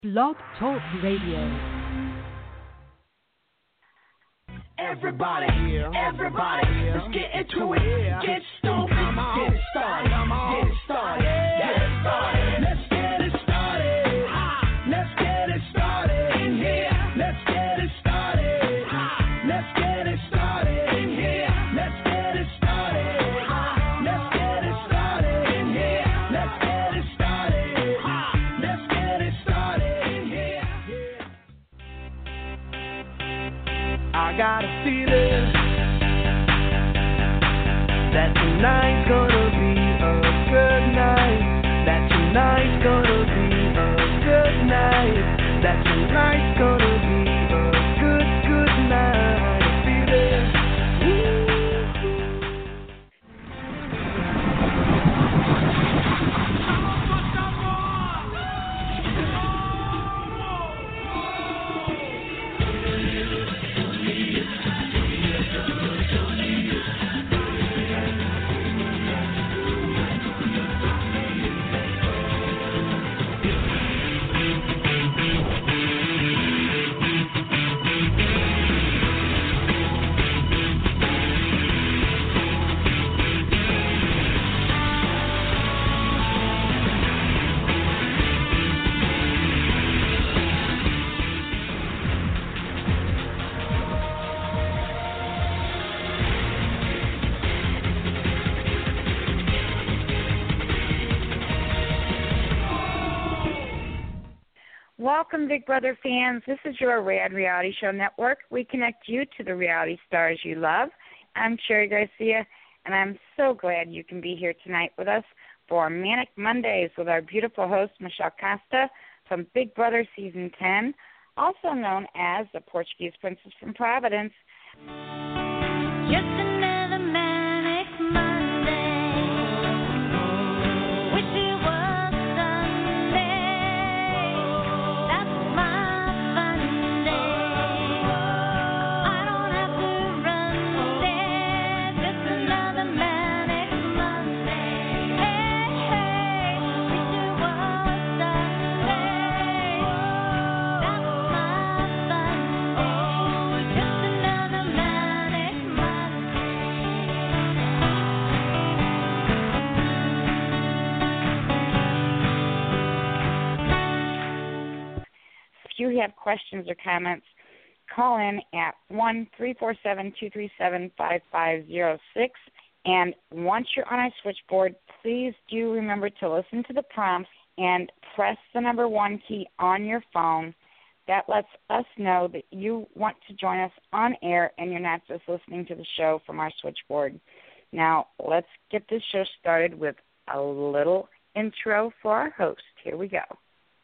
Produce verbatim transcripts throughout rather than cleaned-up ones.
Blog Talk Radio. Everybody, everybody, let's get into it. Get stoked, get it started, get it started, get it started. Let's get it started. Let's get it started in here. Let's get it started. Let's get it started in here. Let's get it started. Let's get it started in here. Let's get it started. Let's get it started in here. I got a feeling that tonight's gonna be a good night. That tonight's gonna be a good night. That tonight's gonna be a good, good night. I feel it. Welcome, Big Brother fans. This is your Rad Reality Show Network. We connect you to the reality stars you love. I'm Cherry Garcia, and I'm so glad you can be here tonight with us for Manic Mondays with our beautiful host, Michelle Costa from Big Brother Season ten, also known as the Portuguese Princess from Providence. Just another manic Monday. Wish it was Sunday. That's my fun day. I don't have to run there. Just another manic Monday. Hey, hey. Wish it was Sunday. That's my fun day. Just another manic Monday. If you have questions or comments, call in at one three four seven, two three seven, five five zero six. And once you're on our switchboard, please do remember to listen to the prompts and press the number one key on your phone. That lets us know that you want to join us on air and you're not just listening to the show from our switchboard. Now, let's get this show started with a little intro for our host. Here we go.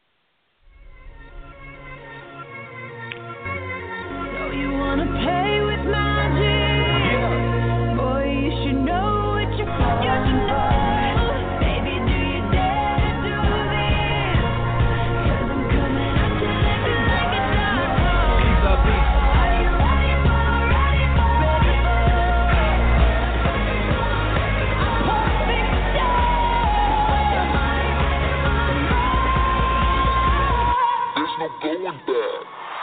So you wanna play with magic? Boy, you should know what you're fucking for. Baby, do you dare to do this? 'Cause I'm coming at you like a like a dog. Are you ready for, ready for, ready for a perfect day? There's no going back.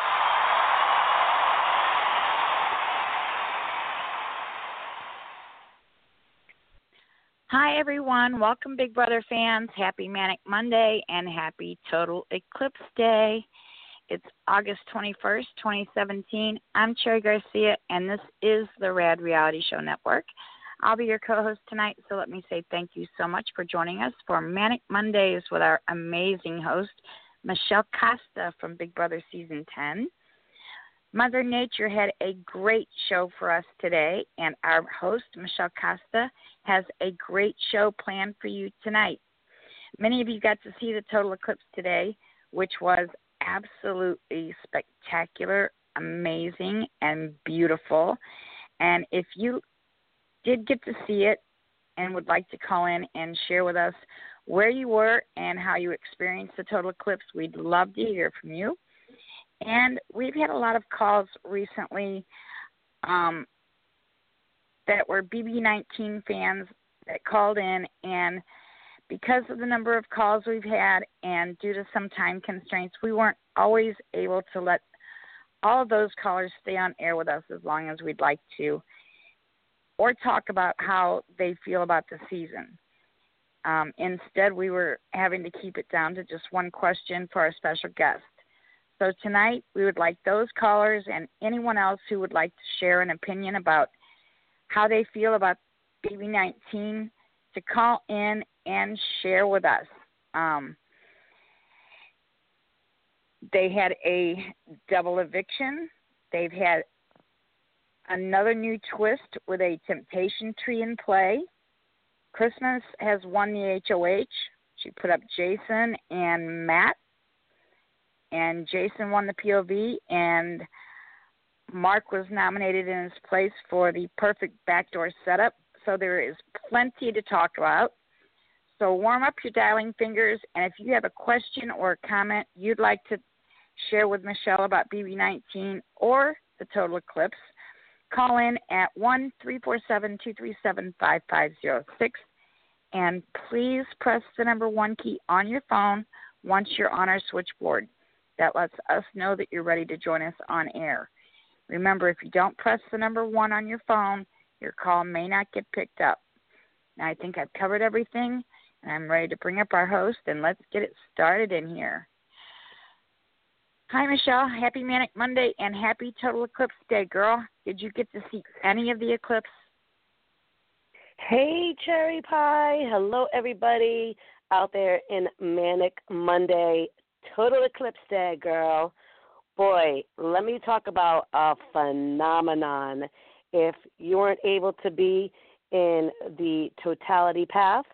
Hi, everyone. Welcome, Big Brother fans. Happy Manic Monday and happy Total Eclipse Day. It's August twenty-first, twenty seventeen. I'm Cherry Garcia, and this is the Rad Reality Show Network. I'll be your co-host tonight, so let me say thank you so much for joining us for Manic Mondays with our amazing host, Michelle Costa from Big Brother Season ten. Mother Nature had a great show for us today, and our host, Michelle Costa, has a great show planned for you tonight. Many of you got to see the total eclipse today, which was absolutely spectacular, amazing, and beautiful. And if you did get to see it and would like to call in and share with us where you were and how you experienced the total eclipse, we'd love to hear from you. And we've had a lot of calls recently um, that were B B nineteen fans that called in and because of the number of calls we've had and due to some time constraints, we weren't always able to let all of those callers stay on air with us as long as we'd like to, or talk about how they feel about the season. Um, instead, we were having to keep it down to just one question for our special guest. So tonight, we would like those callers and anyone else who would like to share an opinion about how they feel about B B nineteen to call in and share with us. Um, they had a double eviction. They've had another new twist with a temptation tree in play. Christmas has won the H O H. She put up Jason and Matt, and Jason won the P O V, and Mark was nominated in his place for the perfect backdoor setup. So there is plenty to talk about. So warm up your dialing fingers, and if you have a question or a comment you'd like to share with Michelle about B B nineteen or the total eclipse, call in at one three four seven, two three seven, five five zero six, and please press the number one key on your phone once you're on our switchboard. That lets us know that you're ready to join us on air. Remember, if you don't press the number one on your phone, your call may not get picked up. Now, I think I've covered everything, and I'm ready to bring up our host, and let's get it started in here. Hi, Michelle. Happy Manic Monday and happy Total Eclipse Day, girl. Did you get to see any of the eclipse? Hey, Cherry Pie. Hello, everybody out there in Manic Monday. Total Eclipse Day, girl. Boy, let me talk about a phenomenon. If you weren't able to be in the totality path,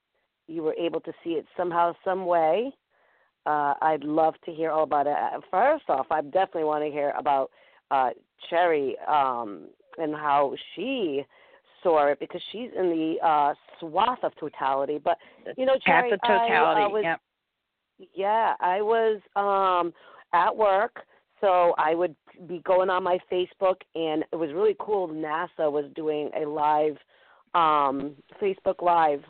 you were able to see it somehow, some way. Uh, I'd love to hear all about it. First off, I definitely want to hear about uh, Cherry um, and how she saw it, because she's in the uh, swath of totality. But, you know, Cherry, path of totality, I, I was, yep. yeah, I was um, at work, so I would be going on my Facebook, and it was really cool. NASA was doing a live, um, Facebook Live,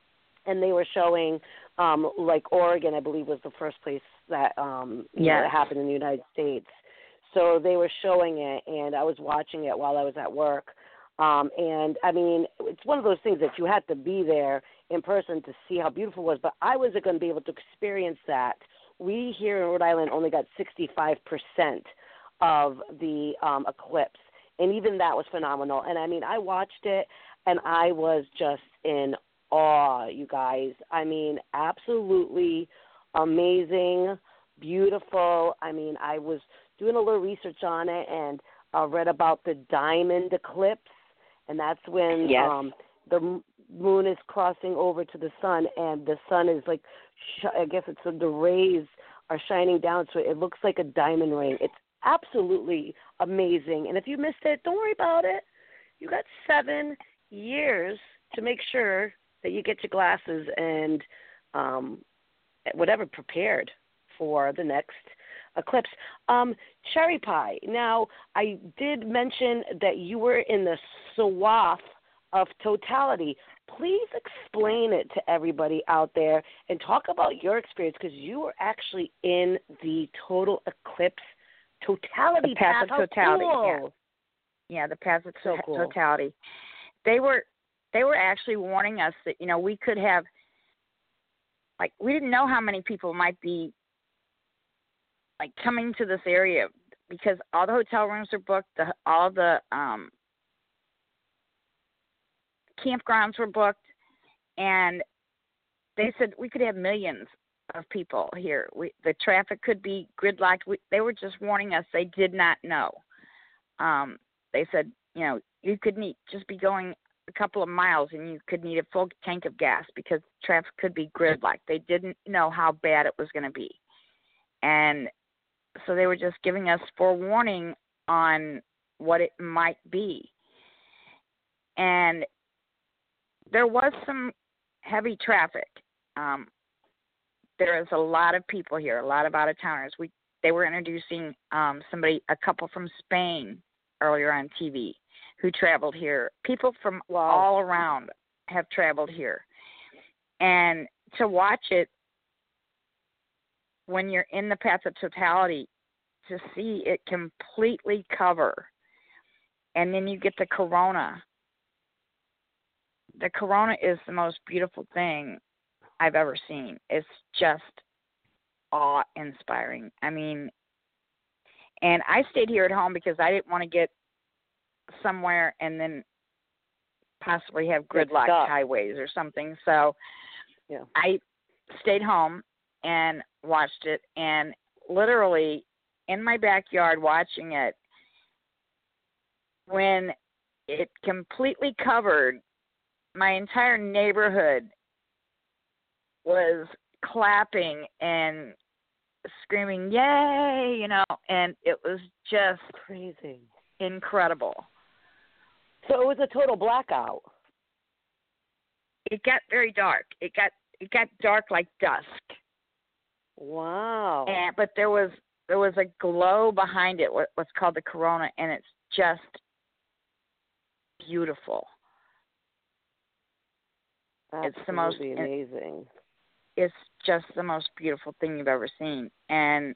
and they were showing, um, like Oregon, I believe, was the first place that um, you know, Yes. it happened in the United States. So they were showing it, and I was watching it while I was at work. Um, and, I mean, it's one of those things that you had to be there in person to see how beautiful it was, but I wasn't going to be able to experience that. We here in Rhode Island only got sixty-five percent of the um, eclipse, and even that was phenomenal. And, I mean, I watched it, and I was just in awe, you guys. I mean, absolutely amazing, beautiful. I mean, I was doing a little research on it and uh, read about the diamond eclipse, and that's when Yes. um, the moon is crossing over to the sun, and the sun is like, sh- I guess it's the rays are shining down, so it looks like a diamond ring. It's absolutely amazing. And if you missed it, don't worry about it. You got seven years to make sure that you get your glasses and um, whatever prepared for the next eclipse. Um, Cherry Pie, now I did mention that you were in the swath of totality. Please explain it to everybody out there and talk about your experience, because you were actually in the total eclipse totality The path path. of totality, How yeah. cool. Yeah, the path of So to- cool. totality. They were they were actually warning us that, you know, we could have, like, we didn't know how many people might be, like, coming to this area, because all the hotel rooms are booked, the, all the um, campgrounds were booked, and they said we could have millions of people here. We, the traffic could be gridlocked. We, they were just warning us. They did not know. Um, they said, you know, you could need just be going a couple of miles and you could need a full tank of gas because traffic could be gridlocked. They didn't know how bad it was going to be. And so they were just giving us forewarning on what it might be. And there was some heavy traffic. Um, there is a lot of people here, a lot of out-of-towners. We They were introducing um, somebody, a couple from Spain earlier on T V who traveled here. People from Wow. all around have traveled here. And to watch it when you're in the path of totality, to see it completely cover, and then you get the corona. The corona is the most beautiful thing I've ever seen. It's just awe-inspiring. I mean, and I stayed here at home because I didn't want to get somewhere and then possibly have gridlocked highways or something. So yeah. I stayed home and watched it, and literally in my backyard watching it, when it completely covered, my entire neighborhood was clapping and screaming, yay, you know, and it was just crazy, incredible. So it was a total blackout. It got very dark. It got it got dark like dusk. Wow. And but there was there was a glow behind it, what, what's called the corona, and it's just beautiful. Absolutely it's the most amazing. It's just the most beautiful thing you've ever seen. And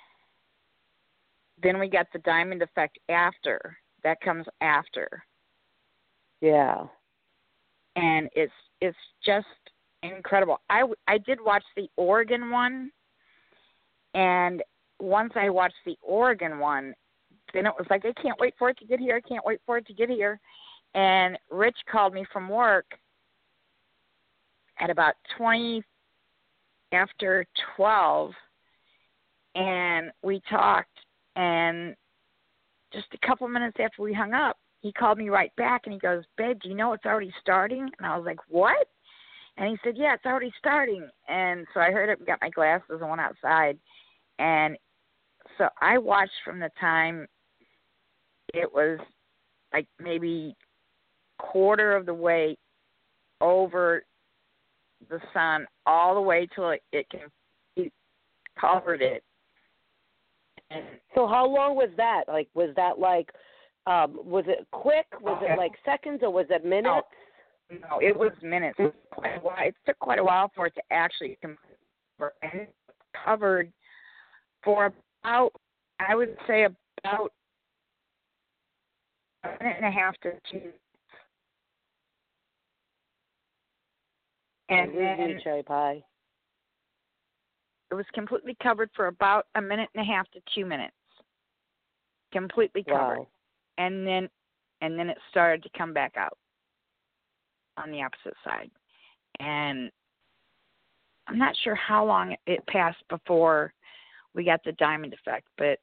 then we got the diamond effect after. That comes after. Yeah. And it's it's just incredible. I, I did watch the Oregon one, and once I watched the Oregon one, then it was like, I can't wait for it to get here. I can't wait for it to get here. And Rich called me from work at about twenty after twelve, and we talked, and just a couple minutes after we hung up, he called me right back, and he goes, babe, do you know it's already starting? And I was like, what? And he said, yeah, it's already starting. And so I heard it and got my glasses and went outside. And so I watched from the time it was like maybe quarter of the way over the sun all the way till it, it, can, it covered it. And so how long was that? Like, was that like, um, was it quick? Was okay. it like seconds, or was it minutes? No, no it was minutes. It, was quite a while. It took quite a while for it to actually cover, and it covered for about, I would say about a minute and a half to two minutes. And then cherry pie. It was completely covered for about a minute and a half to two minutes. Completely covered. Wow. And then and then it started to come back out on the opposite side. And I'm not sure how long it passed before we got the diamond effect, but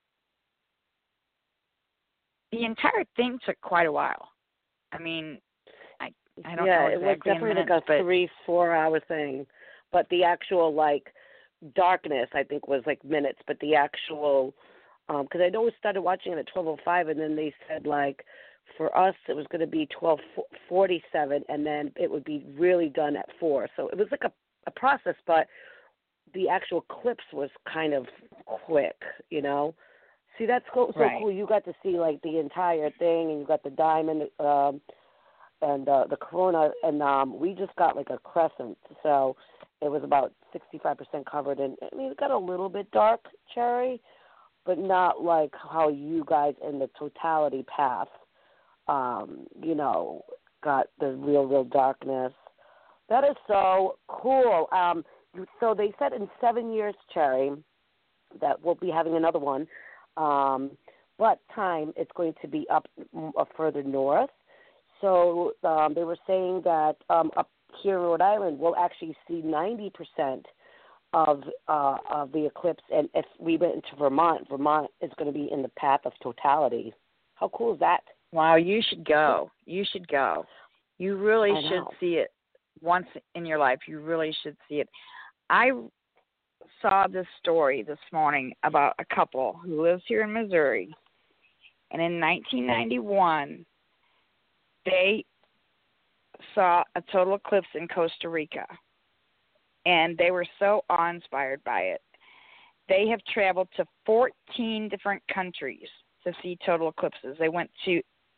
the entire thing took quite a while. I mean, I I don't yeah, know exactly. exactly it was definitely in minutes, like a but three, four hour thing. But the actual like darkness, I think, was like minutes. But the actual, because um, I know we started watching it at twelve oh five, and then they said like for us it was going to be twelve forty-seven, and then it would be really done at four. So it was like a, a process, but the actual eclipse was kind of quick, you know. See, that's so, so right. cool. You got to see like the entire thing, and you got the diamond um, and uh, the corona, and um, we just got like a crescent. So it was about sixty-five percent covered, and I mean it got a little bit dark, Cherry, but not like how you guys in the totality path, um, you know, got the real, real darkness. That is so cool. Um, so they said in seven years, Cherry, that we'll be having another one. Um, but time it's going to be up uh, further north. So um, they were saying that um, up here in Rhode Island, we'll actually see ninety percent of uh, of the eclipse. And if we went into Vermont, Vermont is going to be in the path of totality. How cool is that? Wow, you should go. You should go. You really I should know. see it once in your life. You really should see it. I saw this story this morning about a couple who lives here in Missouri, and in nineteen ninety-one, they saw a total eclipse in Costa Rica, and they were so awe-inspired by it. They have traveled to fourteen different countries to see total eclipses. They went to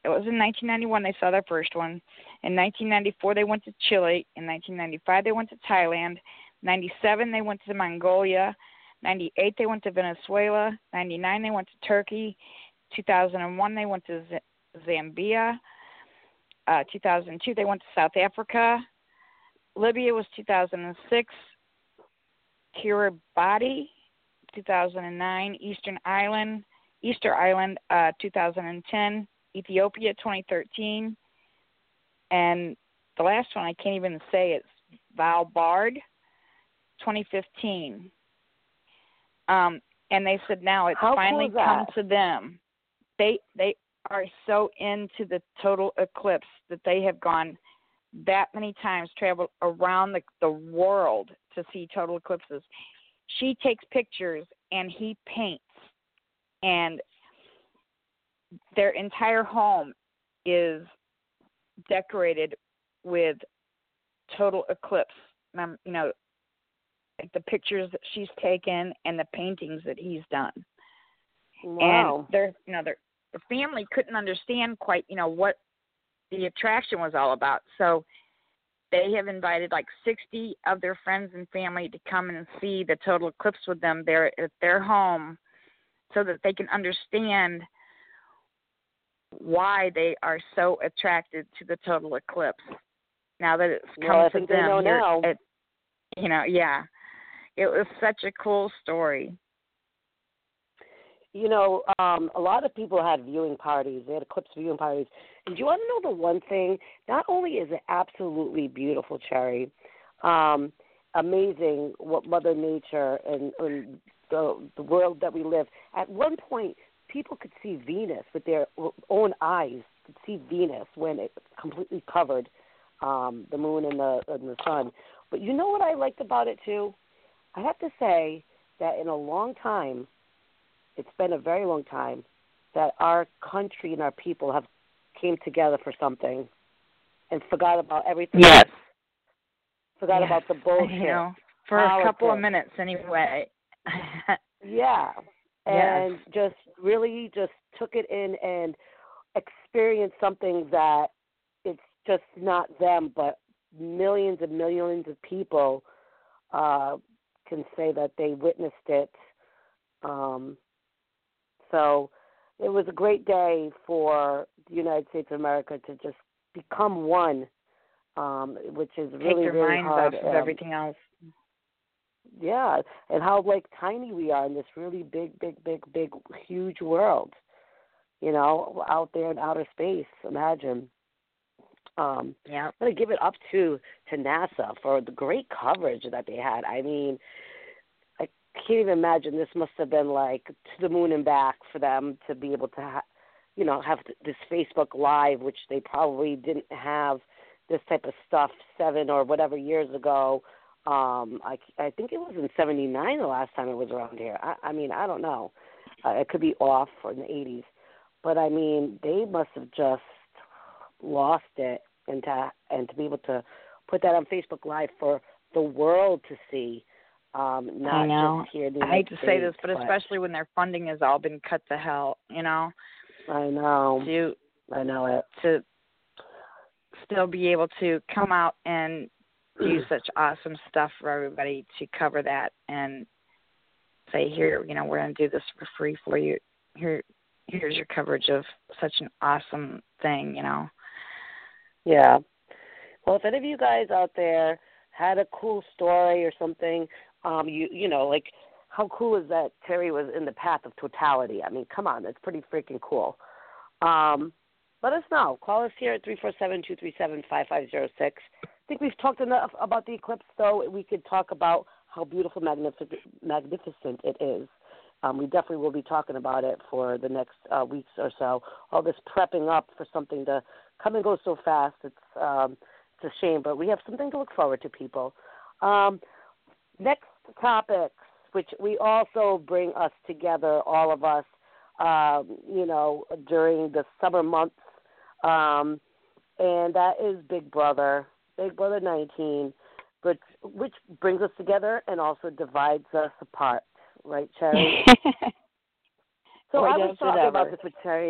it was in nineteen ninety-one they saw their first one. In nineteen ninety-four they went to Chile. In nineteen ninety-five they went to Thailand. ninety-seven they went to Mongolia. ninety-eight they went to Venezuela. ninety-nine they went to Turkey. two thousand one they went to Z- Zambia. Uh, two thousand two they went to South Africa. Libya was two thousand six. Kiribati, two thousand nine. Eastern Island, Easter Island, uh, two thousand ten. Ethiopia, twenty thirteen. And the last one I can't even say, it's Svalbard, twenty fifteen. Um, and they said now it's How cool finally is that? come to them. They they are so into the total eclipse that they have gone that many times, traveled around the, the world to see total eclipses. She takes pictures and he paints, and their entire home is decorated with total eclipse. Um, you know, like the pictures that she's taken and the paintings that he's done. Wow. And their, you know, their, their family couldn't understand quite, you know, what the attraction was all about. So they have invited like sixty of their friends and family to come and see the total eclipse with them there at their home, so that they can understand why they are so attracted to the total eclipse. Now that it's come Well, I to think they them, know here now. at- you know, yeah, it was such a cool story. You know, um, a lot of people had viewing parties. They had eclipse viewing parties. And do you want to know the one thing? Not only is it absolutely beautiful, Cherry, um, amazing what Mother Nature and, and the, the world that we live. At one point, people could see Venus with their own eyes, could see Venus when it completely covered um, the moon and the, and the sun. But you know what I liked about it, too? I have to say that in a long time, it's been a very long time that our country and our people have came together for something and forgot about everything. Yes. else. Forgot Yes, about the bullshit. You know, for a couple of politics. minutes anyway. Yeah. And Yes. just really just took it in and experienced something that it's just not them, but millions and millions of people uh, can say that they witnessed it. Um, so it was a great day for the United States of America to just become one, um, which is Take really, their really minds hard. off of um, everything else. Yeah, and how, like, tiny we are in this really big, big, big, big, huge world, you know, out there in outer space. Imagine. Um, Yeah. I'm going to give it up to, to NASA for the great coverage that they had. I mean, I can't even imagine. This must have been like to the moon and back for them to be able to, ha- you know, have this Facebook Live, which they probably didn't have this type of stuff seven or whatever years ago. Um, I, I think it was in seventy-nine the last time it was around here. I, I mean, I don't know. Uh, it could be off or in the eighties. But, I mean, they must have just lost it, and to, and to be able to put that on Facebook Live for the world to see, um, not I know. just here in the I hate United to say this, States, but especially when their funding has all been cut to hell, you know, I know. to I know it. to still be able to come out and do such awesome stuff for everybody to cover that and say, here, you know, we're going to do this for free for you. Here, here's your coverage of such an awesome thing, you know. Yeah. Well, if any of you guys out there had a cool story or something, um, you you know, like how cool is that Terry was in the path of totality? I mean, come on, that's pretty freaking cool. Um, let us know. Call us here at three four seven, two three seven, five five zero six. I think we've talked enough about the eclipse, though. We could talk about how beautiful, magnific- magnificent it is. Um, we definitely will be talking about it for the next uh, weeks or so. All this prepping up for something to come and go so fast, it's um, it's a shame, but we have something to look forward to, people. Um, next topics, which we also bring us together, all of us, um, you know, during the summer months, um, and that is Big Brother, Big Brother nineteen, which, which brings us together and also divides us apart. Right, Cherry? So Boy, I was does it talking ever. about this with Cherry.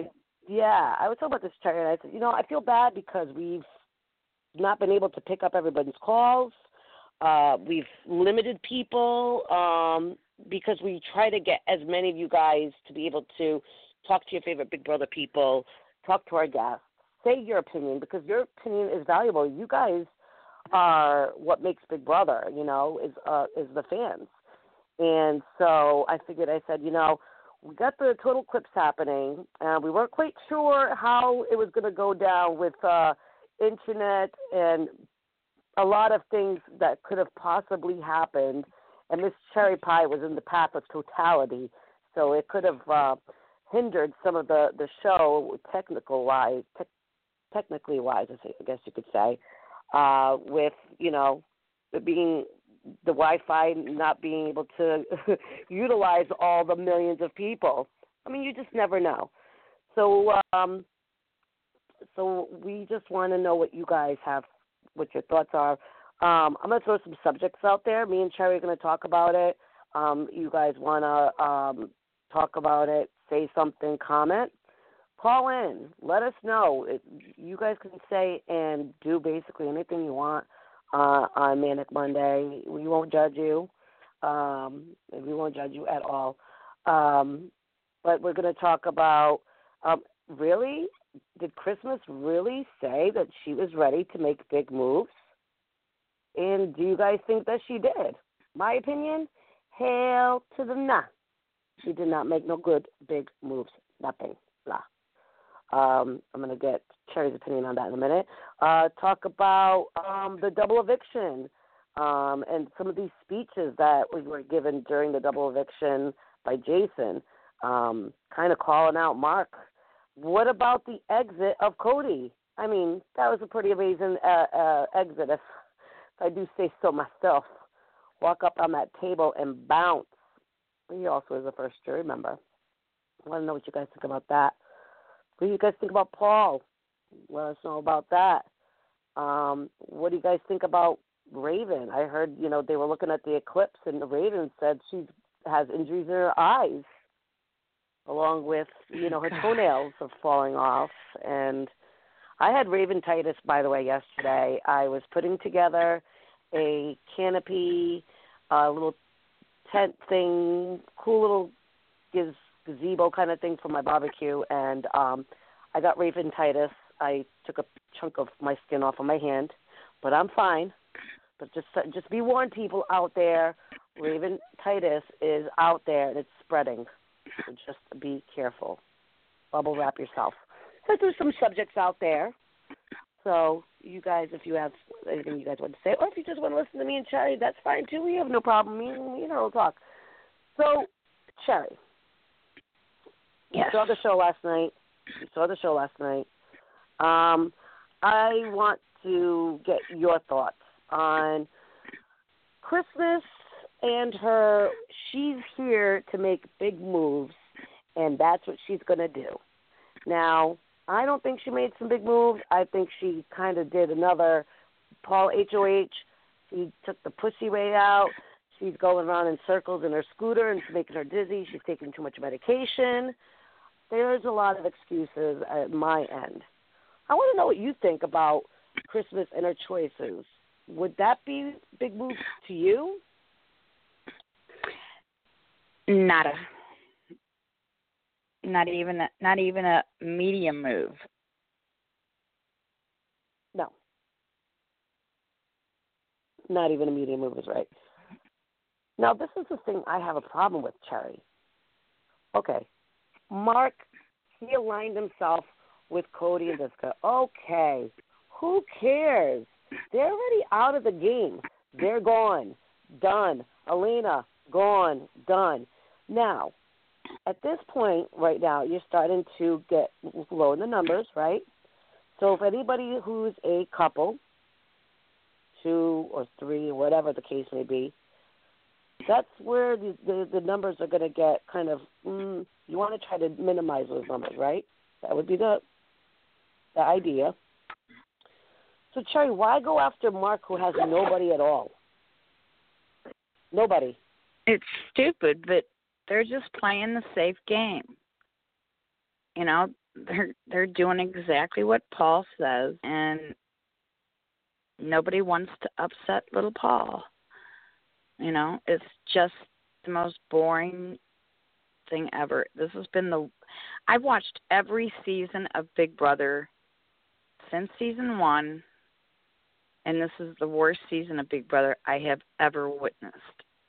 Yeah, I was talking about this, Cherry, and I said, you know, I feel bad because we've not been able to pick up everybody's calls. Uh, we've limited people um, because we try to get as many of you guys to be able to talk to your favorite Big Brother people, talk to our guests, say your opinion, because your opinion is valuable. You guys are what makes Big Brother, you know, is uh, is the fans. And so I figured, I said, you know, we got the total clips happening, and we weren't quite sure how it was going to go down with uh, internet and a lot of things that could have possibly happened. And Miss Cherry Pie was in the path of totality, so it could have uh, hindered some of the, the show technical wise, te- technically wise, I guess you could say, uh, with, you know, it being the Wi-Fi not being able to utilize all the millions of people. I mean, you just never know. So, um, so we just want to know what you guys have, what your thoughts are. Um, I'm going to throw some subjects out there. Me and Cherry are going to talk about it. Um, you guys want to um, talk about it, say something, comment, call in. Let us know. It, you guys can say and do basically anything you want uh, on Manic Monday. We won't judge you. Um, we won't judge you at all. Um, but we're going to talk about, um, really, did Christmas really say that she was ready to make big moves? And do you guys think that she did? My opinion, hell to the nah. She did not make no good big moves. Nothing. Blah. Um, I'm going to get Cherry's opinion on that in a minute. Uh, talk about um, the double eviction um, and some of these speeches that we were given during the double eviction by Jason, um, kind of calling out Mark. What about the exit of Cody? I mean, that was a pretty amazing uh, uh, exit, if, if I do say so myself. Walk up on that table and bounce. He also is a first jury member. I want to know what you guys think about that. What do you guys think about Paul? Let us know about that. Um, what do you guys think about Raven? I heard, you know, they were looking at the eclipse, and the Raven said she has injuries in her eyes, along with, you know, her toenails are falling off. And I had Raventitis, by the way, yesterday. I was putting together a canopy, a little tent thing, cool little giz- gazebo kind of thing for my barbecue, and um, I got Raventitis. I took a chunk of my skin off of my hand, but I'm fine. But just just be warned, people out there, Raventitis is out there and it's spreading. So just be careful. Bubble wrap yourself. So there's some subjects out there. So you guys, if you have anything you guys want to say, or if you just want to listen to me and Cherry, that's fine too. We have no problem. Me and you know, we'll talk. So, Cherry, Yes. you saw the show last night. You saw the show last night. Um, I want to get your thoughts on Christmas and her. She's here to make big moves, and that's what she's going to do. Now, I don't think she made some big moves. I think she kind of did another Paul H O H. She took the pussy way out. She's going around in circles in her scooter and it's making her dizzy. She's taking too much medication. There's a lot of excuses at my end. I want to know what you think about Christmas and her choices. Would that be big moves to you? Nada. Not even a, not even a medium move. No. Not even a medium move is right. Now, this is the thing I have a problem with, Cherry. Okay. Mark, he aligned himself with Cody and Jessica. Okay. Who cares? They're already out of the game. They're gone. Done. Elena, gone. Done. Now, at this point right now, you're starting to get low in the numbers, right? So if anybody who's a couple, two or three, or whatever the case may be, that's where the, the, the numbers are going to get kind of, mm, you want to try to minimize those numbers, right? That would be the the idea. So, Cherry, why go after Mark who has nobody at all? Nobody. It's stupid, but they're just playing the safe game. You know, they're they're doing exactly what Paul says, and nobody wants to upset little Paul. You know, it's just the most boring thing ever. This has been the I've watched every season of Big Brother since season one, and this is the worst season of Big Brother I have ever witnessed.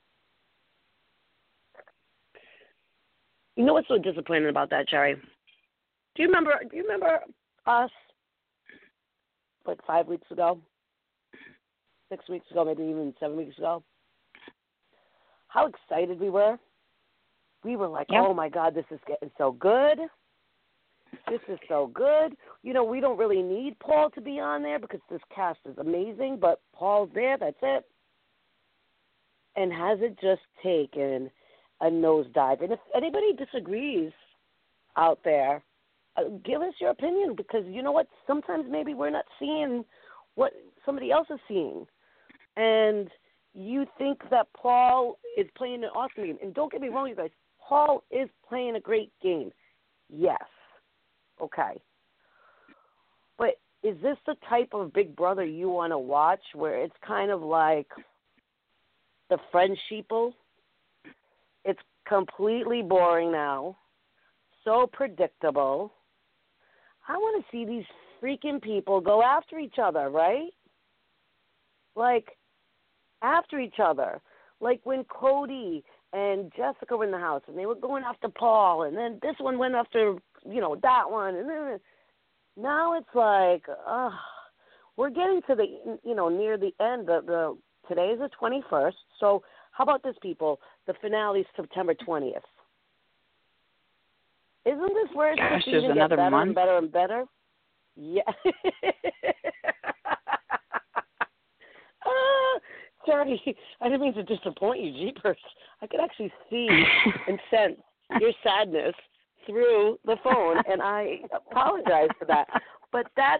You know what's so disappointing about that, Cherry? Do you remember? Do you remember us like five weeks ago, six weeks ago, maybe even seven weeks ago? How excited we were! We were like, Yep. "Oh my God, this is getting so good! This is so good!" You know, we don't really need Paul to be on there because this cast is amazing, but Paul's there. That's it. And has it just taken a nosedive? And if anybody disagrees out there, uh, give us your opinion, because you know what? Sometimes maybe we're not seeing what somebody else is seeing. And you think that Paul is playing an awesome game. And don't get me wrong, you guys. Paul is playing a great game. Yes. Okay. But is this the type of Big Brother you want to watch, where it's kind of like the French sheeple? It's completely boring now. So predictable. I want to see these freaking people go after each other, right? Like, after each other. Like when Cody and Jessica were in the house and they were going after Paul, and then this one went after, you know, that one. And then now it's like, uh, we're getting to the, you know, near the end. The, the Today is the twenty-first. So how about this, people? The finale is September twentieth. Isn't this where it's Gosh, just there's even get another better month. and better and better? Yeah. uh, sorry, I didn't mean to disappoint you, jeepers. I could actually see and sense your sadness through the phone, and I apologize for that. But that's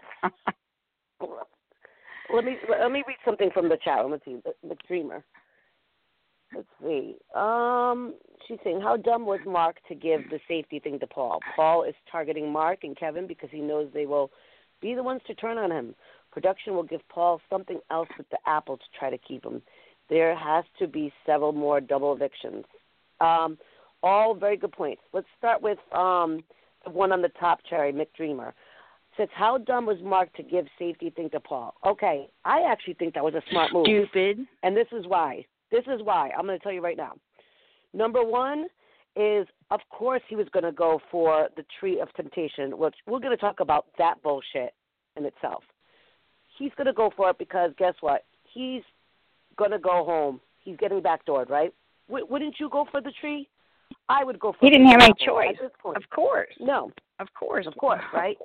let me let me read something from the chat room. Let's see, the streamer. Let's see. Um, she's saying, how dumb was Mark to give the safety thing to Paul? Paul is targeting Mark and Kevin because he knows they will be the ones to turn on him. Production will give Paul something else with the apple to try to keep him. There has to be several more double evictions. Um, all very good points. Let's start with um, the one on the top, Cherry, McDreamer. Says, how dumb was Mark to give safety thing to Paul? Okay, I actually think that was a smart move. Stupid. And this is why. This is why. I'm going to tell you right now. Number one is, of course, he was going to go for the tree of temptation, which we're going to talk about that bullshit in itself. He's going to go for it because, guess what? He's going to go home. He's getting backdoored, right? W- wouldn't you go for the tree? I would go for He the didn't have any apple choice. at this point. Of course. No. Of course. Of course, right?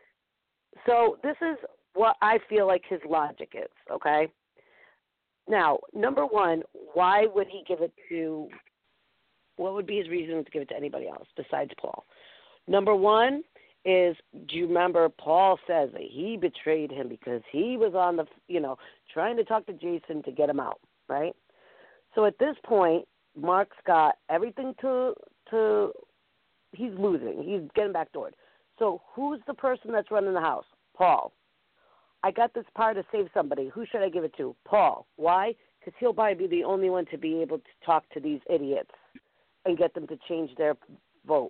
So this is what I feel like his logic is, okay? Now, number one, why would he give it to, what would be his reason to give it to anybody else besides Paul? Number one is, do you remember Paul says that he betrayed him because he was on the, you know, trying to talk to Jason to get him out, right? So at this point, Mark's got everything to, to he's losing. He's getting backdoored. So who's the person that's running the house? Paul. I got this power to save somebody. Who should I give it to? Paul. Why? Because he'll probably be the only one to be able to talk to these idiots and get them to change their vote.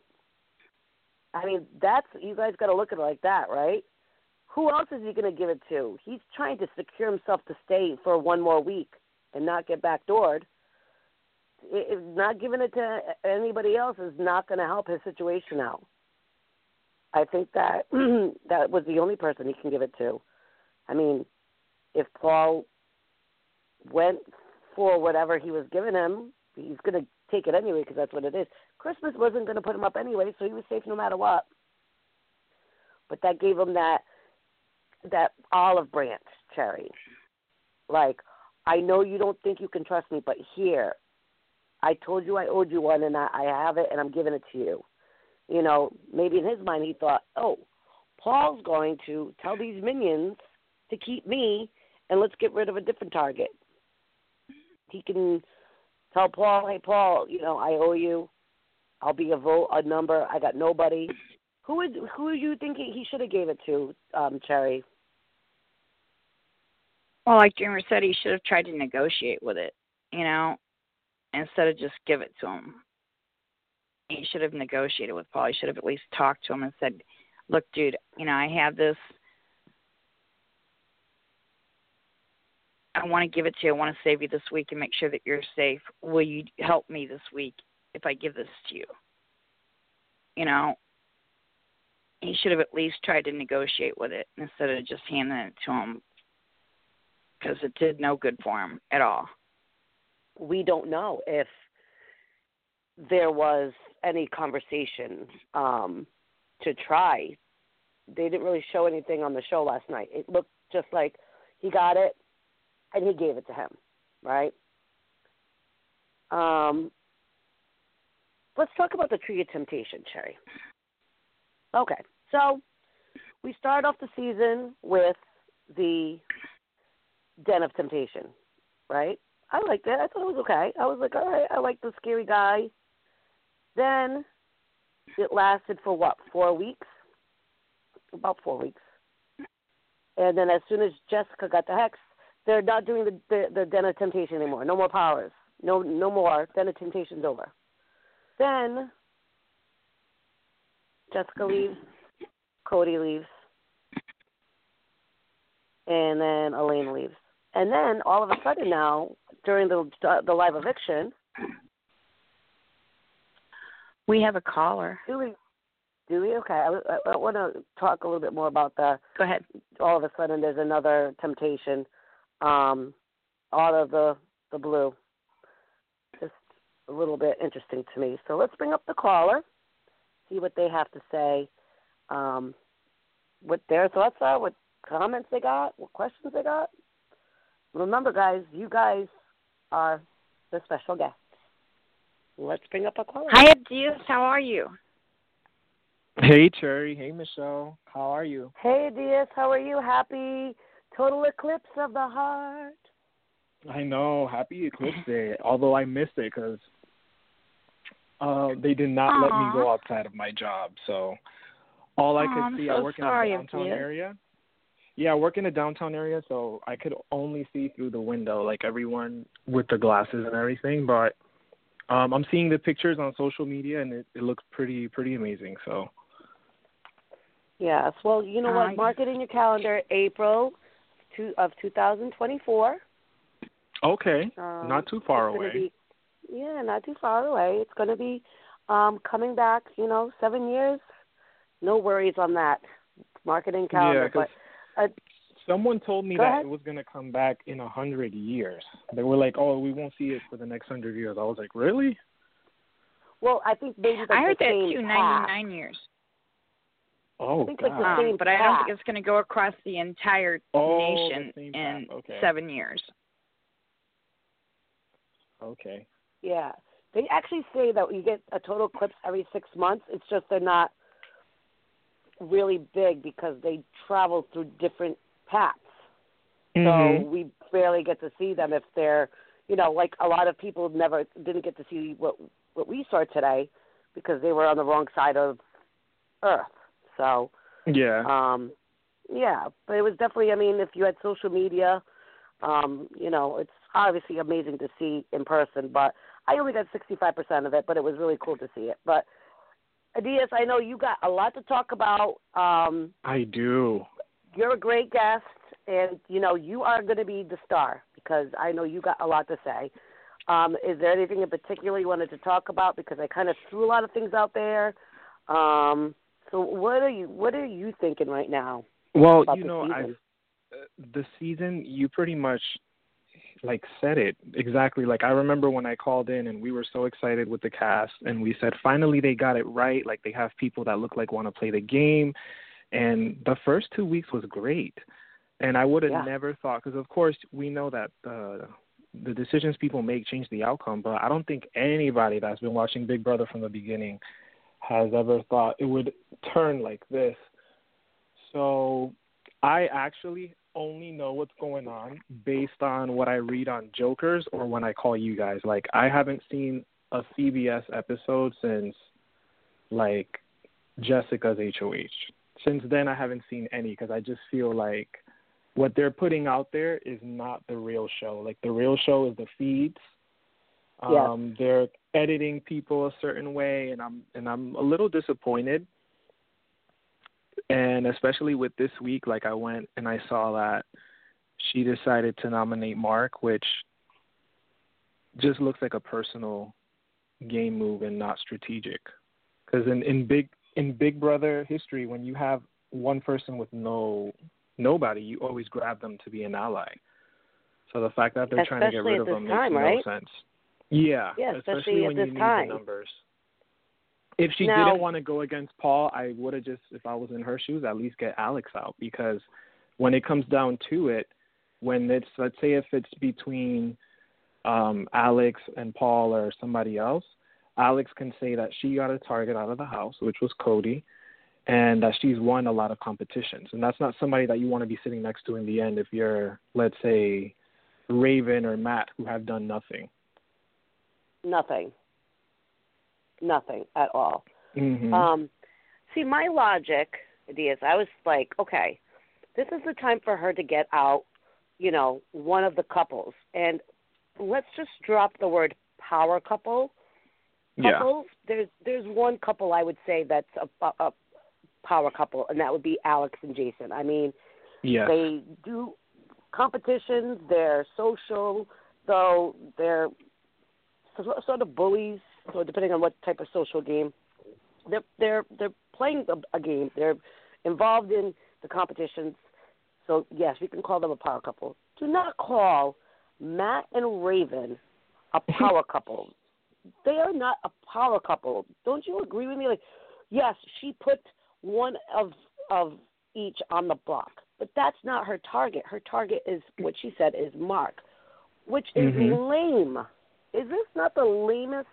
I mean, that's, you guys got to look at it like that, right? Who else is he going to give it to? He's trying to secure himself to stay for one more week and not get backdoored. It, it, not giving it to anybody else is not going to help his situation out. I think that that was the only person he can give it to. I mean, if Paul went for whatever he was giving him, he's going to take it anyway because that's what it is. Christmas wasn't going to put him up anyway, so he was safe no matter what. But that gave him that that olive branch, Cherry. Like, I know you don't think you can trust me, but here, I told you I owed you one, and I, I have it, and I'm giving it to you. You know, maybe in his mind he thought, oh, Paul's going to tell these minions to keep me, and let's get rid of a different target. He can tell Paul, hey, Paul, you know, I owe you. I'll be a vote, a number. I got nobody. Who would who are you thinking he should have gave it to, um, Cherry? Well, like Dreamer said, he should have tried to negotiate with it, you know, instead of just give it to him. He should have negotiated with Paul. He should have at least talked to him and said, look, dude, you know, I have this. I want to give it to you. I want to save you this week and make sure that you're safe. Will you help me this week if I give this to you? You know, he should have at least tried to negotiate with it instead of just handing it to him, because it did no good for him at all. We don't know if there was any conversation um, to try. They didn't really show anything on the show last night. It looked just like he got it and he gave it to him, right? Um, let's talk about the Tree of Temptation, Cherry. Okay, so we start off the season with the Den of Temptation, right? I liked it. I thought it was okay. I was like, all right, I like the scary guy. Then it lasted for what, four weeks? About four weeks. And then as soon as Jessica got the hex, they're not doing the, the, the Den of Temptation anymore. No more powers. No, no more. Den of Temptation's over. Then Jessica leaves, Cody leaves, and then Elaine leaves. And then all of a sudden now, during the the live eviction, we have a caller. Do we? Do we? Okay. I, I, I want to talk a little bit more about the. Go ahead. All of a sudden, there's another temptation, um, out of the the blue. Just a little bit interesting to me. So let's bring up the caller, see what they have to say, um, what their thoughts are, what comments they got, what questions they got. Remember, guys, you guys are the special guests. Let's bring up a caller. Hi, Adias. How are you? Hey, Cherry. Hey, Michelle. How are you? Hey, Adias. How are you? Happy total eclipse of the heart. I know. Happy Eclipse Day, although I missed it because uh, they did not Aww. let me go outside of my job. So all I Aww, could I'm see, so I work sorry, in the downtown Adias. area. Yeah, I work in the downtown area, so I could only see through the window, like everyone with the glasses and everything. But um, I'm seeing the pictures on social media, and it, it looks pretty, pretty amazing. So. Yes. Well, you know Uh, what? Mark it in your calendar, April two, of two thousand twenty-four. Okay. Um, not too far it's gonna away. Be, yeah, not too far away. It's going to be um, coming back, you know, seven years. No worries on that. Mark it in calendar. Yeah, 'cause but, uh, someone told me Go that ahead. it was going to come back in a hundred years. They were like, "Oh, we won't see it for the next hundred years." I was like, "Really?" well, I think maybe like I heard the that same too, path. ninety-nine years. Oh, I think like God. the Um, same but I don't path. think it's going to go across the entire Oh, the nation same in path. Okay. seven years. Okay. Yeah. They actually say that you get a total eclipse every six months. It's just they're not really big because they travel through different paths. Mm-hmm. So we barely get to see them if they're, you know, like a lot of people never didn't get to see what what we saw today because they were on the wrong side of Earth. So, Yeah. um, yeah, but it was definitely, I mean, if you had social media, um, you know, it's obviously amazing to see in person, but I only got sixty-five percent of it, but it was really cool to see it. But, Adias, I know you got a lot to talk about. Um, I do. you're a great guest, and, you know, you are going to be the star because I know you got a lot to say. Um, is there anything in particular you wanted to talk about? Because I kind of threw a lot of things out there. Um, so what are you what are you thinking right now? Well, about you the know, I season? uh, the season, you pretty much like said it exactly. Like I remember when I called in and we were so excited with the cast and we said finally they got it right. Like they have people that look like want to play the game, and the first two weeks was great. And I would have Yeah. never thought, because of course we know that uh, the decisions people make change the outcome, but I don't think anybody that's been watching Big Brother from the beginning has ever thought it would turn like this. So I actually only know what's going on based on what I read on Jokers or when I call you guys. Like I haven't seen a C B S episode since like Jessica's H O H. Since then, I haven't seen any because I just feel like what they're putting out there is not the real show. Like, the real show is the feeds. Um, yes. They're editing people a certain way, and I'm and I'm a little disappointed. And especially with this week, like, I went and I saw that she decided to nominate Mark, which just looks like a personal game move and not strategic. Because in, in big in Big Brother history, when you have one person with no nobody, you always grab them to be an ally. So the fact that they're especially trying to get rid of them time, makes right? no sense. Yeah, yeah especially, especially when at you this need time. the numbers. If she now, didn't want to go against Paul, I would have just, if I was in her shoes, at least get Alex out. Because when it comes down to it, when it's, let's say if it's between um, Alex and Paul or somebody else, Alex can say that she got a target out of the house, which was Cody, and that she's won a lot of competitions. And that's not somebody that you want to be sitting next to in the end if you're, let's say, Raven or Matt, who have done nothing. Nothing. Nothing at all. Mm-hmm. Um, see, my logic is I was like, okay, this is the time for her to get out, you know, one of the couples. And let's just drop the word power couple. Couples, yeah. there's there's one couple I would say that's a, a, a power couple, and that would be Alex and Jason. I mean, yes. they do competitions, they're social, so they're sort of bullies. So depending on what type of social game, they're they're they're playing a, a game. They're involved in the competitions. So yes, we can call them a power couple. Do not call Matt and Raven a power couple. They are not a power couple. Don't you agree with me? Like, yes, she put one of of each on the block, but that's not her target. Her target is what she said is Mark, which is mm-hmm. lame. Is this not the lamest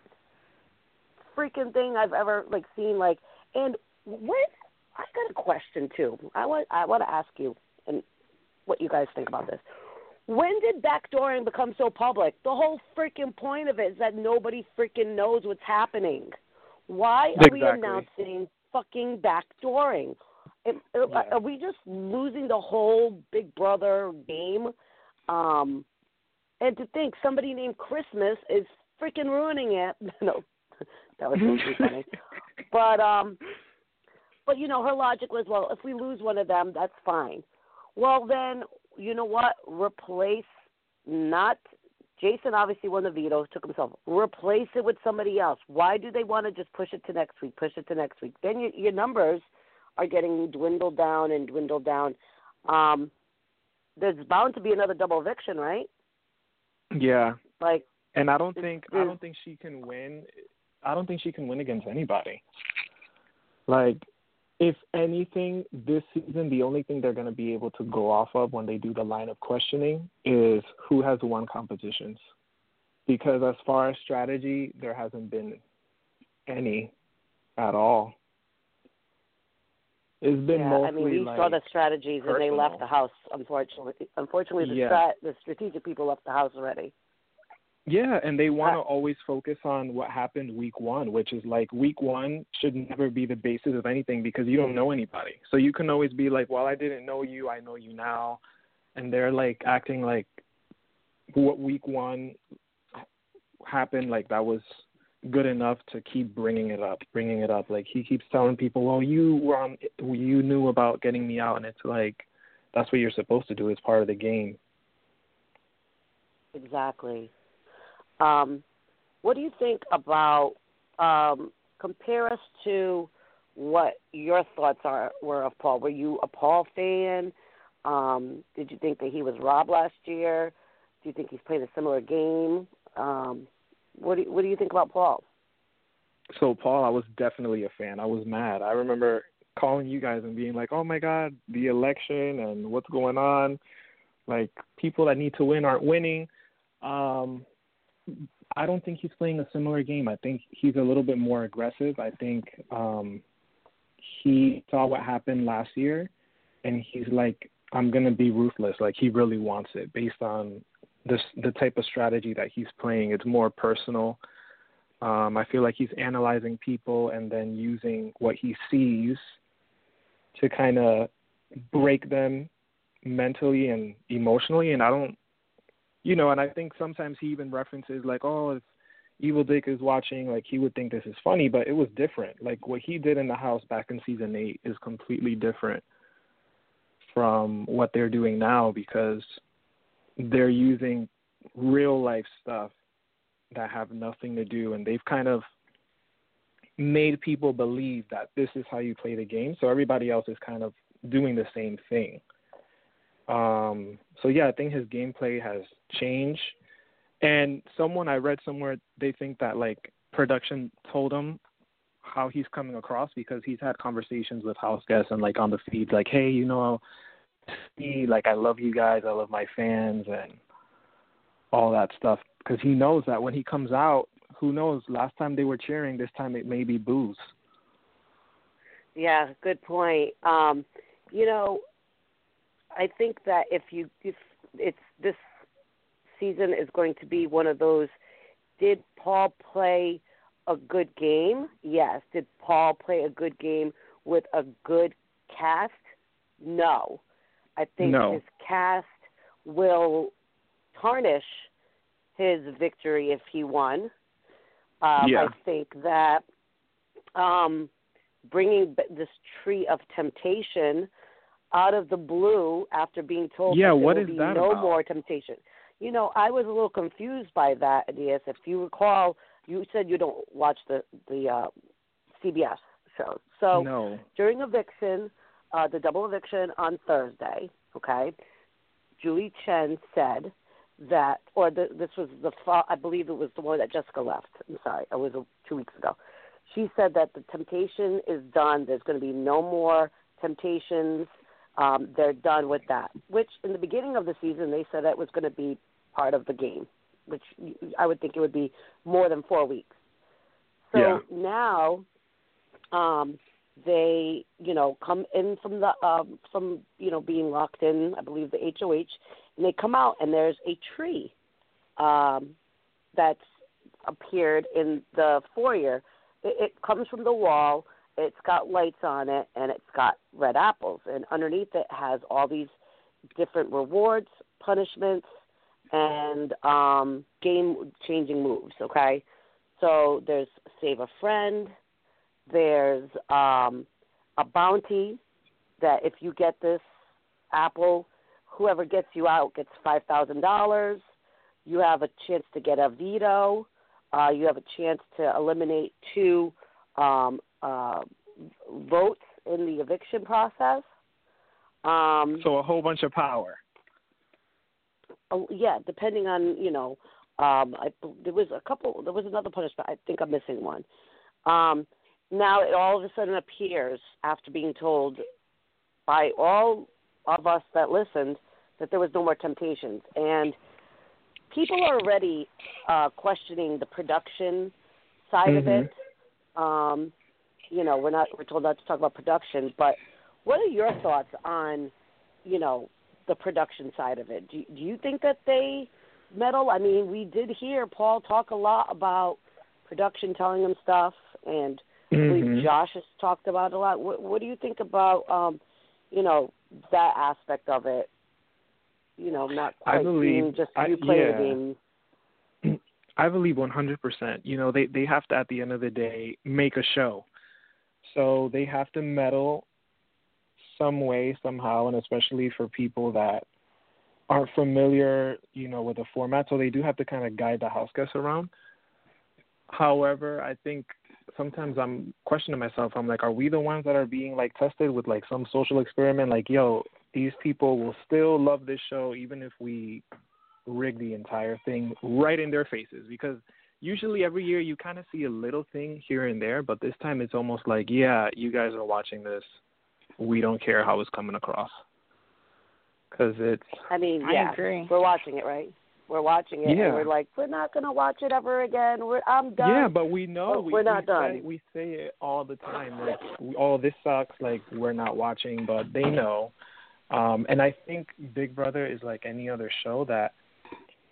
freaking thing I've ever like seen? Like, and when I got a question too. I want I want to ask you and what you guys think about this. When did backdooring become so public? The whole freaking point of it is that nobody freaking knows what's happening. Why are exactly. we announcing fucking backdooring? Yeah. Are we just losing the whole Big Brother game? Um, and to think somebody named Christmas is freaking ruining it. No, that was really funny. But, um, but, you know, her logic was, well, if we lose one of them, that's fine. Well, then, you know what? Replace not Jason obviously won the veto, took himself. Replace it with somebody else. Why do they want to just push it to next week, push it to next week? Then your, your numbers are getting dwindled down and dwindled down. Um, there's bound to be another double eviction, right? Yeah. Like, and I don't think I don't think she can win. I don't think she can win against anybody. Like, if anything, this season, the only thing they're going to be able to go off of when they do the line of questioning is who has won competitions. Because as far as strategy, there hasn't been any at all. It's been yeah, mostly I mean, we like saw the strategies personal. and they left the house, unfortunately. Unfortunately, the, yeah. strat, the strategic people left the house already. Yeah, and they want to uh, always focus on what happened week one, which is like week one should never be the basis of anything because you don't know anybody. So you can always be like, well, I didn't know you, I know you now. And they're like acting like what week one happened, like that was good enough to keep bringing it up, bringing it up. Like he keeps telling people, well, you were on, you knew about getting me out. And it's like, that's what you're supposed to do as part of the game. Exactly. Um, what do you think about, um, compare us to what your thoughts are were of Paul. Were you a Paul fan? Um, did you think that he was robbed last year? Do you think he's playing a similar game? Um, what do you, what do you think about Paul? So, Paul, I was definitely a fan. I was mad. I remember calling you guys and being like, oh, my God, the election and what's going on. Like, people that need to win aren't winning. Um I don't think he's playing a similar game. I think he's a little bit more aggressive. I think um, he saw what happened last year, and he's like, I'm going to be ruthless. Like, he really wants it based on this, the type of strategy that he's playing. It's more personal. Um, I feel like he's analyzing people and then using what he sees to kind of break them mentally and emotionally. And I don't, you know, and I think sometimes he even references like, oh, if Evil Dick is watching, like he would think this is funny, but it was different. Like what he did in the house back in season eight is completely different from what they're doing now, because they're using real life stuff that have nothing to do, and they've kind of made people believe that this is how you play the game, so everybody else is kind of doing the same thing. Um, so, yeah, I think his gameplay has changed. And someone I read somewhere, they think that, like, production told him how he's coming across, because he's had conversations with house guests and, like, on the feed, like, hey, you know, like, I love you guys, I love my fans, and all that stuff. Because he knows that when he comes out, who knows, last time they were cheering, this time it may be boos. Yeah, good point. Um, you know, I think that if you if it's this season is going to be one of those, did Paul play a good game? Yes. Did Paul play a good game with a good cast? No. I think no. his cast will tarnish his victory if he won. Um, yeah. I think that um, bringing this tree of temptation out of the blue after being told yeah, that what there is will be that no about? more temptation. You know, I was a little confused by that, Adias. If you recall, you said you don't watch the, the uh, C B S shows. So no. during eviction, uh, the double eviction on Thursday, okay, Julie Chen said that, or the, this was the, I believe it was the one that Jessica left. I'm sorry, it was two weeks ago. She said that the temptation is done. There's going to be no more temptations. Um, they're done with that, which in the beginning of the season they said that was going to be part of the game, which I would think it would be more than four weeks. So yeah. now um, they, you know, come in from the um, from you know being locked in, I believe the H O H, and they come out and there's a tree um, that's appeared in the foyer. It, it comes from the wall. It's got lights on it, and it's got red apples. And underneath it has all these different rewards, punishments, and um, game-changing moves, okay? So there's Save a Friend. There's um, a bounty that if you get this apple, whoever gets you out gets five thousand dollars. You have a chance to get a veto. Uh, you have a chance to eliminate two um, uh, votes in the eviction process. Um, so a whole bunch of power. Oh, yeah, depending on, you know, um, I, there was a couple, there was another punishment. I think I'm missing one. Um, now it all of a sudden appears after being told by all of us that listened that there was no more temptations. And people are already uh, questioning the production side mm-hmm. of it. Um, you know, we're not we're told not to talk about production, but what are your thoughts on, you know, the production side of it? Do, do you think that they meddle? I mean, we did hear Paul talk a lot about production telling him stuff, and mm-hmm. I believe Josh has talked about it a lot. What, what do you think about, um, you know, that aspect of it? You know, not quite I believe, being just I, you play yeah. the game. I believe one hundred percent. You know, they, they have to, at the end of the day, make a show. So they have to meddle some way, somehow, and especially for people that aren't familiar, you know, with the format. So they do have to kind of guide the house guests around. However, I think sometimes I'm questioning myself. I'm like, are we the ones that are being, like, tested with, like, some social experiment? Like, yo, these people will still love this show even if we rig the entire thing right in their faces, because usually every year you kind of see a little thing here and there, but this time it's almost like, yeah, you guys are watching this. We don't care how it's coming across. Because it's... I mean, I yeah, agree. we're watching it, right? We're watching it, yeah. and we're like, we're not going to watch it ever again. We're, I'm done. Yeah, but we know. But we, we're not we done. Say, we say it all the time. Like, we, oh, this sucks. Like, we're not watching, but they know. Um, and I think Big Brother is like any other show that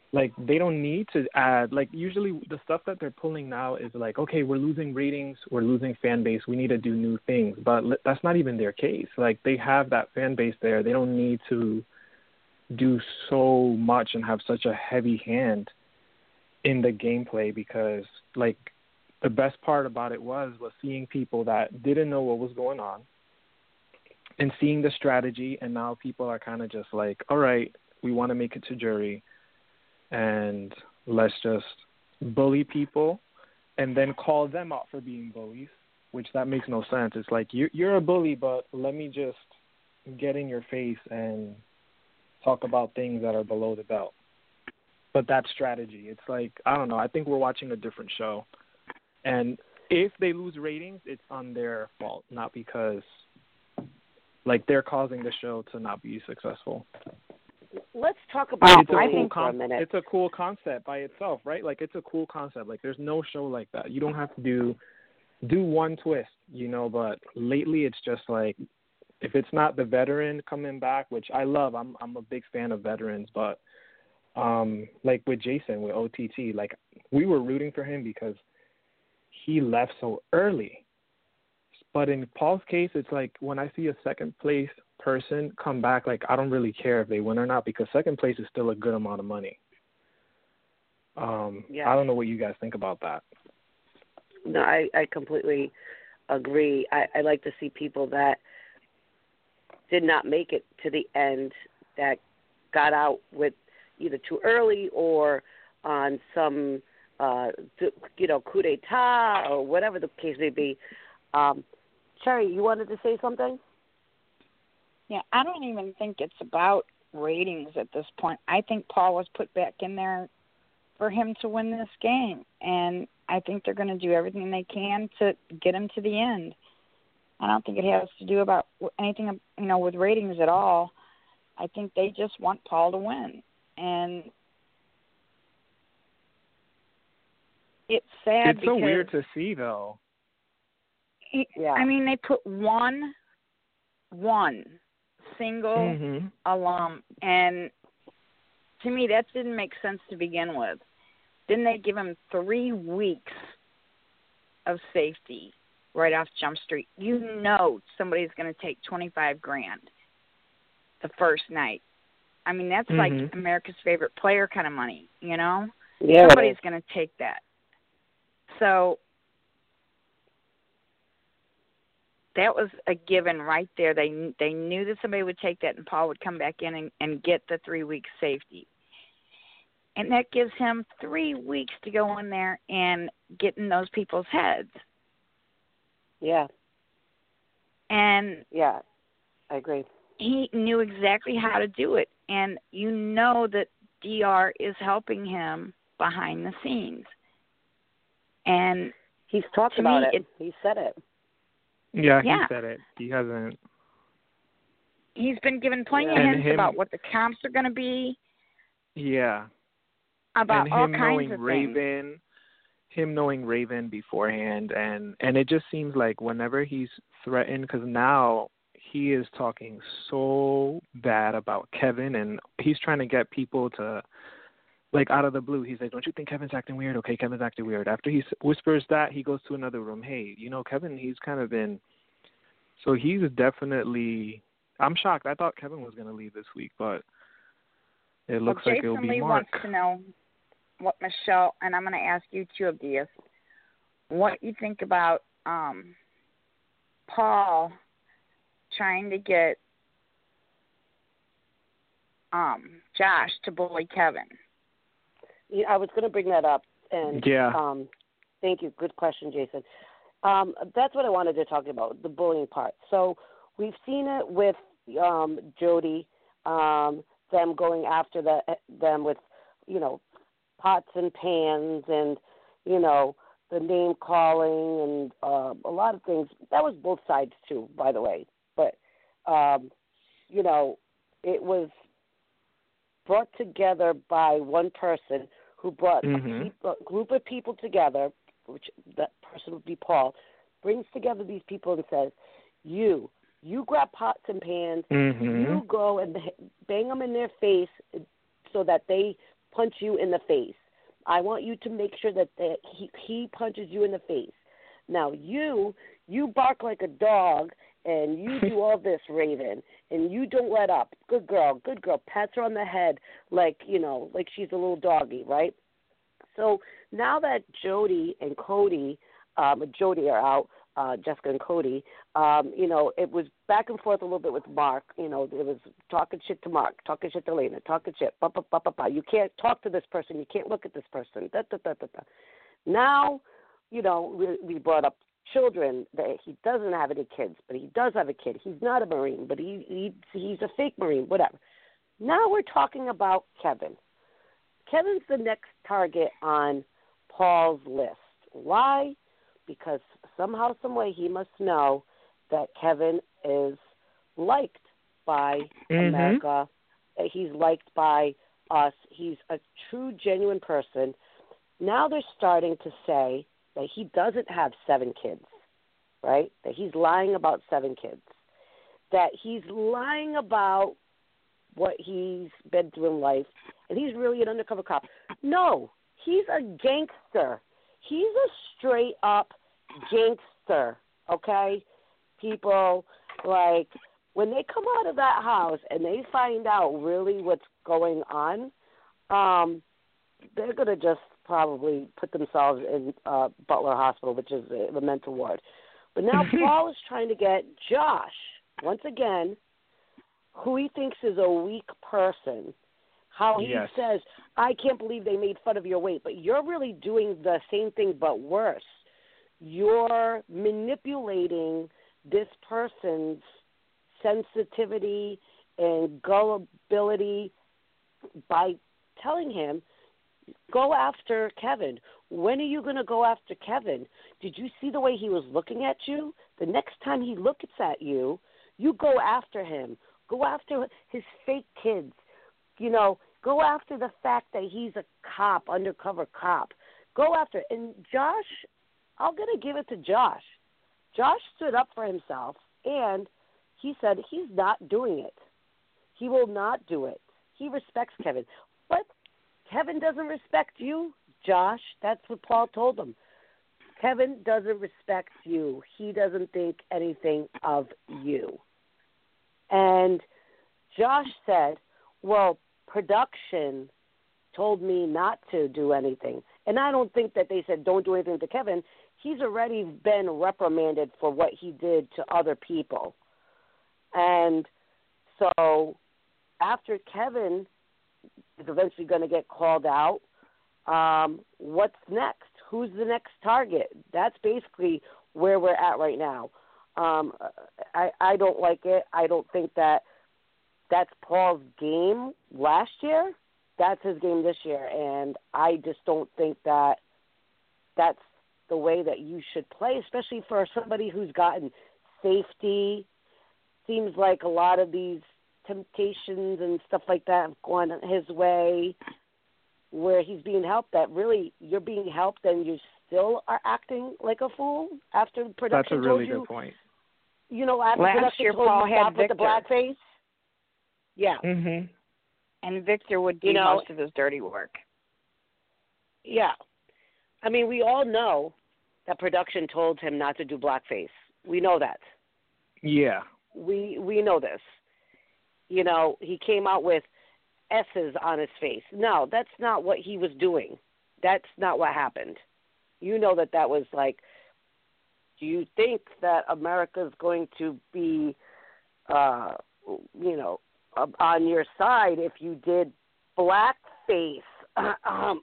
like they don't need to add, like usually the stuff that they're pulling now is like, okay, we're losing ratings, we're losing fan base, we need to do new things. But that's not even their case. Like they have that fan base there. They don't need to do so much and have such a heavy hand in the gameplay, because like the best part about it was was seeing people that didn't know what was going on and seeing the strategy, and now people are kind of just like, all right, we want to make it to jury, and let's just bully people and then call them out for being bullies, which that makes no sense. It's like, you're, you're a bully, but let me just get in your face and talk about things that are below the belt. But that's strategy. It's like, I don't know, I think we're watching a different show. And if they lose ratings, it's on their fault, not because, like, they're causing the show to not be successful. Let's talk about it's a bullying cool for a con- minute. It's a cool concept by itself, right? Like, it's a cool concept. Like, there's no show like that. You don't have to do do one twist, you know, but lately it's just like, if it's not the veteran coming back, which I love, I'm I'm a big fan of veterans, but um, like with Jason, with O T T, like, we were rooting for him because he left so early. But in Paul's case, it's like when I see a second place person come back, like, I don't really care if they win or not, because second place is still a good amount of money. Um, yeah. I don't know what you guys think about that. No, I, I completely agree. I, I like to see people that did not make it to the end, that got out with either too early or on some, uh, you know, coup d'etat or whatever the case may be. Um, Cherry, you wanted to say something? Yeah, I don't even think it's about ratings at this point. I think Paul was put back in there for him to win this game, and I think they're going to do everything they can to get him to the end. I don't think it has to do about anything, you know, with ratings at all. I think they just want Paul to win, and it's sad. It's so because weird to see, though. He, yeah. I mean, they put one, one single mm-hmm. alum, and to me, that didn't make sense to begin with. Then they give him three weeks of safety right off Jump Street. You know somebody's going to take twenty-five grand the first night. I mean, that's mm-hmm. like America's Favorite Player kind of money, you know? Yeah, Somebody's going to take that. So that was a given right there. They they knew that somebody would take that, and Paul would come back in and, and get the three week safety. And that gives him three weeks to go in there and get in those people's heads. Yeah. And yeah, I agree. He knew exactly how to do it. And you know that D R is helping him behind the scenes. And he's talked to about me, it. it. He said it. Yeah, he yeah. said it. He hasn't. He's been given plenty Yeah. of hints him, about what the comps are going to be. Yeah. About and all him kinds knowing of Raven, things. him knowing Raven beforehand, and and it just seems like whenever he's threatened, because now he is talking so bad about Kevin, and he's trying to get people to, like, out of the blue, he's like, don't you think Kevin's acting weird? Okay, Kevin's acting weird. After he whispers that, he goes to another room. Hey, you know, Kevin, he's kind of been, so he's definitely, I'm shocked. I thought Kevin was going to leave this week, but it looks well, like it'll be Lee Mark. wants to know what Michelle, and I'm going to ask you too, Abdias, what you think about um, Paul trying to get um, Josh to bully Kevin. Yeah, I was going to bring that up, and Yeah. um, thank you. Good question, Jason. Um, that's what I wanted to talk about, the bullying part. So we've seen it with um, Jody, um, them going after the, them with, you know, pots and pans and, you know, the name calling and uh, a lot of things. That was both sides, too, by the way. But, um, you know, it was brought together by one person who brought mm-hmm. a, peop- a group of people together, which that person would be Paul, brings together these people and says, you, you grab pots and pans, mm-hmm. you go and bang them in their face so that they punch you in the face. I want you to make sure that the, he he punches you in the face. Now you you bark like a dog and you do all this, Raven, and you don't let up. Good girl, good girl. Pats her on the head like, you know, like she's a little doggy, right? So now that Jody and Cody, um, Jody are out, uh, Jessica and Cody, um, you know, it was back and forth a little bit with Mark. You know, it was talking shit to Mark, talking shit to Lena, talking shit. Bah, bah, bah, bah, bah. You can't talk to this person. You can't look at this person. Da, da, da, da, da. Now, you know, we, we brought up children. That he doesn't have any kids, but he does have a kid. He's not a Marine, but he, he he's a fake Marine, whatever. Now we're talking about Kevin. Kevin's the next target on Paul's list. Why? Because somehow, some way, he must know that Kevin is liked by mm-hmm. America. He's liked by us. He's a true, genuine person. Now they're starting to say that he doesn't have seven kids, right? That he's lying about seven kids. That he's lying about what he's been through in life, and he's really an undercover cop. No, he's a gangster. He's a straight-up gangster, okay? People, like, when they come out of that house and they find out really what's going on, um, they're going to just probably put themselves in uh, Butler Hospital, which is the mental ward. But now Paul is trying to get Josh, once again, who he thinks is a weak person, how he yes. says, I can't believe they made fun of your weight, but you're really doing the same thing but worse. You're manipulating this person's sensitivity and gullibility by telling him, go after Kevin. When are you going to go after Kevin? Did you see the way he was looking at you? The next time he looks at you, you go after him. Go after his fake kids. You know, go after the fact that he's a cop, undercover cop. Go after – and Josh, I'm going to give it to Josh. Josh stood up for himself, and he said he's not doing it. He will not do it. He respects Kevin. But Kevin doesn't respect you, Josh. That's what Paul told him. Kevin doesn't respect you. He doesn't think anything of you. And Josh said, well, production told me not to do anything. And I don't think that they said don't do anything to Kevin. He's already been reprimanded for what he did to other people. And so after Kevin is eventually going to get called out, um, what's next? Who's the next target? That's basically where we're at right now. Um, I, I don't like it. I don't think that that's Paul's game last year. That's his game this year. And I just don't think that that's the way that you should play, especially for somebody who's gotten safety. Seems like a lot of these temptations and stuff like that have gone his way where he's being helped, that really you're being helped and you still are acting like a fool after production That's a really told you, good point. You know, after Last production year, told Paul you had stop with the Victor. blackface. Yeah. Mm-hmm. And Victor would do You know- most of his dirty work. Yeah. I mean, we all know that production told him not to do blackface. We know that. Yeah. We we know this. You know, he came out with S's on his face. No, that's not what he was doing. That's not what happened. You know that that was like, do you think that America's going to be, uh, you know, on your side if you did blackface? Um,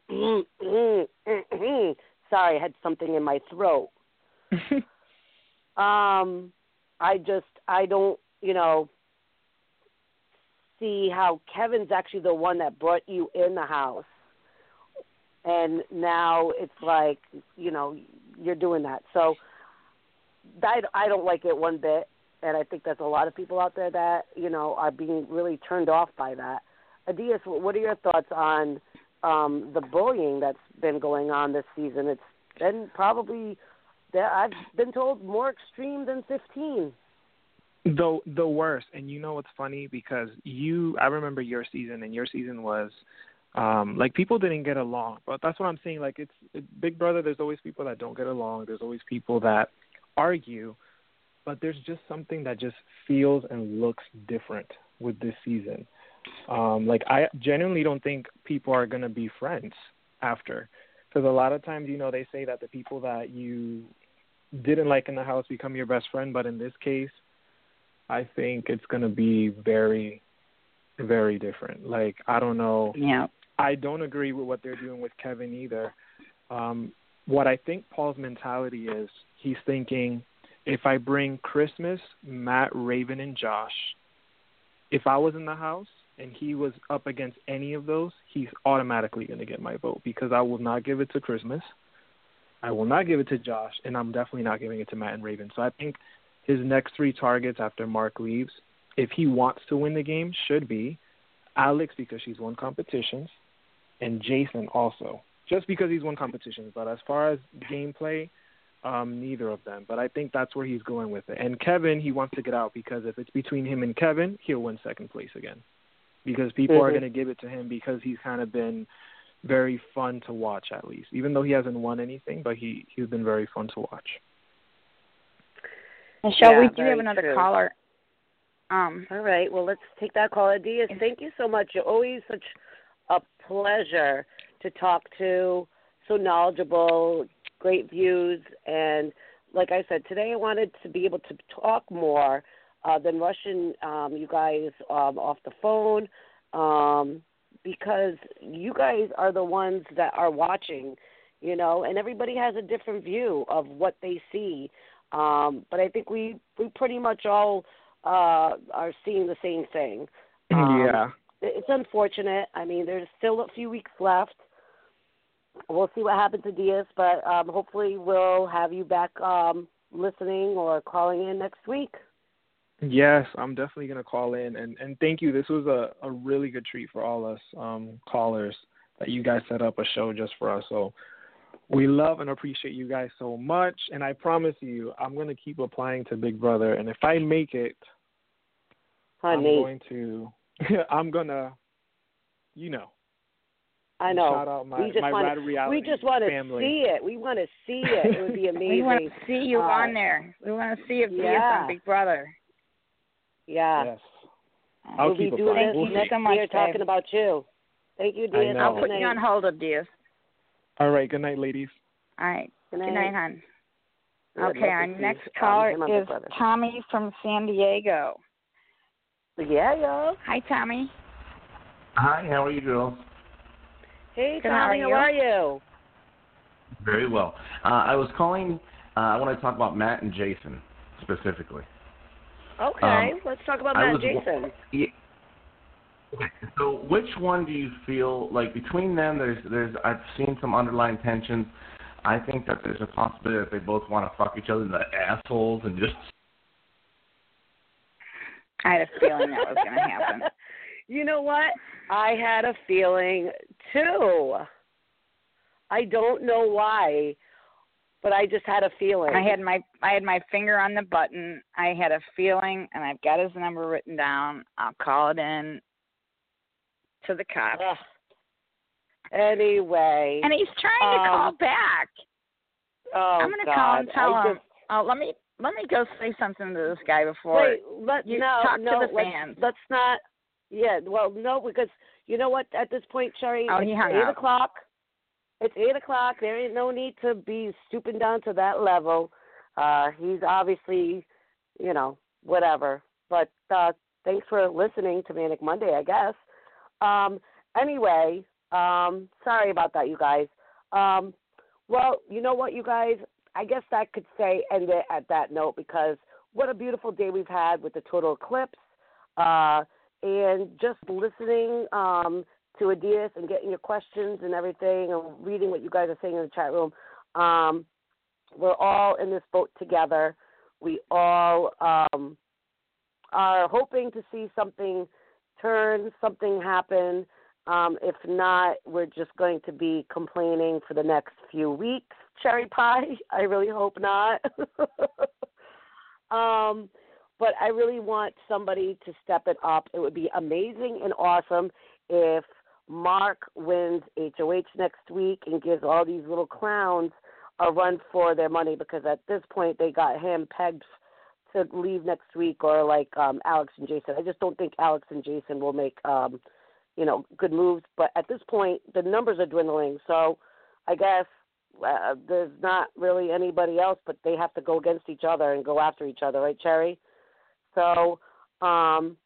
sorry, I had something in my throat. um, I just, I don't, you know, see how Kevin's actually the one that brought you in the house. And now it's like, you know, you're doing that. So I, I don't like it one bit. And I think there's a lot of people out there that, you know, are being really turned off by that. Adias, what are your thoughts on um, the bullying that's been going on this season? It's been probably, I've been told, more extreme than fifteen. The the worst. And you know what's funny? Because you, I remember your season, and your season was Um, like people didn't get along, but that's what I'm saying. Like it's it, Big Brother. There's always people that don't get along. There's always people that argue, but there's just something that just feels and looks different with this season. Um, like I genuinely don't think people are gonna be friends after, because a lot of times, you know, they say that the people that you didn't like in the house become your best friend, but in this case, I think it's gonna be very, very different. Like I don't know. Yeah. I don't agree with what they're doing with Kevin either. Um, what I think Paul's mentality is, he's thinking, if I bring Christmas, Matt, Raven, and Josh, if I was in the house and he was up against any of those, he's automatically going to get my vote, because I will not give it to Christmas. I will not give it to Josh, and I'm definitely not giving it to Matt and Raven. So I think his next three targets after Mark leaves, if he wants to win the game, should be Alex, because she's won competitions, and Jason also, just because he's won competitions. But as far as gameplay, um, neither of them. But I think that's where he's going with it. And Kevin, he wants to get out, because if it's between him and Kevin, he'll win second place again, because people mm-hmm. are going to give it to him, because he's kind of been very fun to watch, at least, even though he hasn't won anything, but he, he's been very fun to watch. Michelle, yeah, we do have another true. caller. Um, All right, well, let's take that call. Diaz, thank you so much. You're always such a pleasure to talk to, so knowledgeable, great views. And like I said, today I wanted to be able to talk more uh, than rushing um, you guys um, off the phone, um, because you guys are the ones that are watching, you know, and everybody has a different view of what they see. Um, but I think we, we pretty much all uh, are seeing the same thing. Um, yeah. It's unfortunate. I mean, there's still a few weeks left. We'll see what happens to Diaz, but um, hopefully we'll have you back um, listening or calling in next week. Yes, I'm definitely going to call in. And, and thank you. This was a, a really good treat for all us um, callers that you guys set up a show just for us. So we love and appreciate you guys so much. And I promise you, I'm going to keep applying to Big Brother. And if I make it, Honey. I'm going to, I'm going to, you know. I know. Shout out my, we just my want Rad Reality We just want to family. see it. We want to see it. It would be amazing. we want to see you uh, on there. We want to see if Diaz yeah. on Big Brother. Yeah. Yes. I'll we'll keep be doing applying. this We'll Thank you next so much, year, babe. talking about you. Thank you, Diaz. I'll put Good you on night. hold of Diaz. All right. Good night, ladies. All right. Good night, Good night, hon. Yeah, Okay, love our to see, next um, caller him and my is brother. Tommy from San Diego. Yeah, yo. Hi, Tommy. Hi, how are you girls? Hey, Good, how Tommy, are how you? are you? Very well. Uh, I was calling, uh, I want to talk about Matt and Jason specifically. Okay, Um, let's talk about I Matt was and wa- Jason. Yeah. Okay, so which one do you feel, like between them, there's, there's, I've seen some underlying tensions. I think that there's a possibility that they both want to fuck each other in the assholes and just... I had a feeling that was going to happen. You know what? I had a feeling too. I don't know why, but I just had a feeling. I had my I had my finger on the button. I had a feeling, and I've got his number written down. I'll call it in to the cops. Ugh. Anyway. And he's trying to um, call back. Oh, I'm going to God. call and tell I him. just, Oh, let me let me go say something to this guy before wait, let, you no, talk no, to the let's, fans. let's not. Yeah, well, no, because you know what? At this point, Sherry, Oh, it's he hung eight up. o'clock. It's eight o'clock. There ain't no need to be stooping down to that level. Uh, he's obviously, you know, whatever. But uh, thanks for listening to Manic Monday, I guess. Um, anyway, um, sorry about that, you guys. Um, well, you know what, you guys? I guess that could say end it at that note, because what a beautiful day we've had with the total eclipse. Uh, and just listening um, to Adias and getting your questions and everything and reading what you guys are saying in the chat room. Um, we're all in this boat together. We all um, are hoping to see something turn, something happen. Um, if not, we're just going to be complaining for the next few weeks. Cherry pie, I really hope not. um, but I really want somebody to step it up. It would be amazing and awesome if Mark wins H O H next week and gives all these little clowns a run for their money because at this point they got him pegged to leave next week, or like um, Alex and Jason. I just don't think Alex and Jason will make, um, you know, good moves. But at this point, the numbers are dwindling. So I guess uh, there's not really anybody else, but they have to go against each other and go after each other, right, Cherry? So um,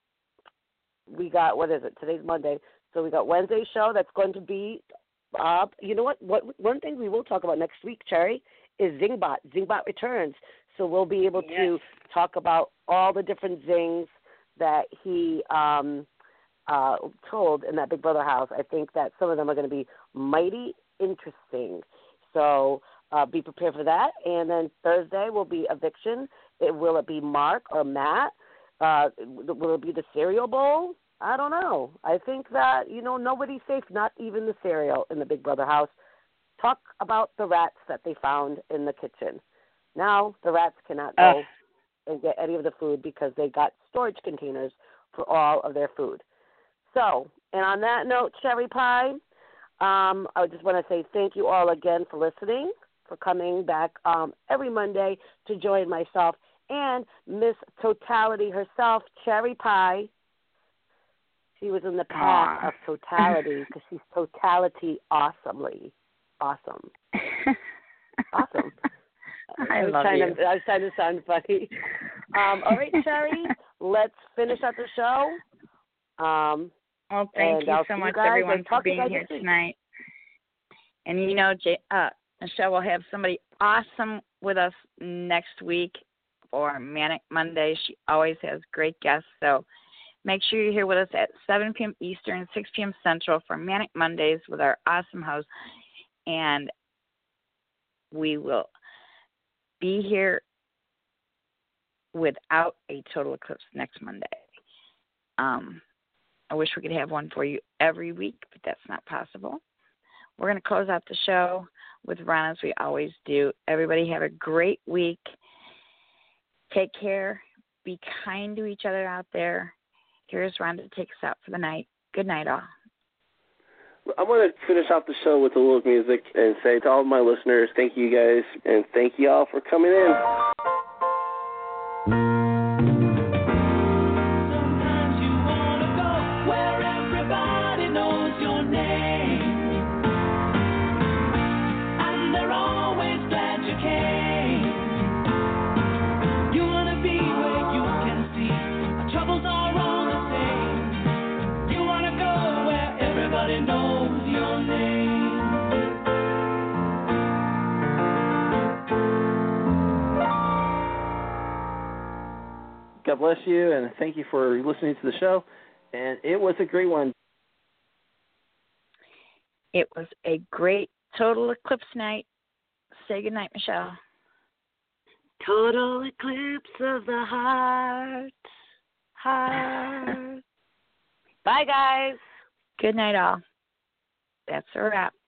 we got, what is it? Today's Monday. So we got Wednesday's show that's going to be, uh, you know what? What one thing we will talk about next week, Cherry, is Zingbot. Zingbot returns. So we'll be able yes. to talk about all the different zings that he um, uh, told in that Big Brother house. I think that some of them are going to be mighty interesting. So uh, be prepared for that. And then Thursday will be eviction. It, will it be Mark or Matt? Uh, will it be the cereal bowl? I don't know. I think that, you know, nobody's safe, not even the cereal in the Big Brother house. Talk about the rats that they found in the kitchen. Now the rats cannot go uh. and get any of the food because they got storage containers for all of their food. So, and on that note, Cherry Pie, um, I just want to say thank you all again for listening, for coming back um, every Monday to join myself and Miss Totality herself, Cherry Pie. She was in the path Aww. of totality because she's totality awesomely. Awesome. Awesome. I, I was love trying you. To, I was trying to sound funny. Um, all right, Cherry, let's finish out the show. Um, well, thank you I'll so much, you everyone, for being here tonight. And, you know, Jay, uh, Michelle will have somebody awesome with us next week for Manic Monday. She always has great guests. So make sure you're here with us at seven p.m. Eastern, six p.m. Central for Manic Mondays with our awesome host. And we will be here without a total eclipse next Monday. Um, I wish we could have one for you every week, but that's not possible. We're going to close out the show with Ron as we always do. Everybody have a great week. Take care. Be kind to each other out there. Here's Ron to take us out for the night. Good night, all. I want to finish off the show with a little music and say to all of my listeners, thank you guys, and thank you all for coming in. Sometimes you want to go where everybody knows your name, and they're always glad you came. You want to be where you can see our troubles are all the same. You want to go where everybody knows your name. God bless you, and thank you for listening to the show. And it was a great one. It was a great total eclipse night. Say good night, Michelle. Total eclipse of the heart. Heart. Bye, guys. Good night, all. That's a wrap.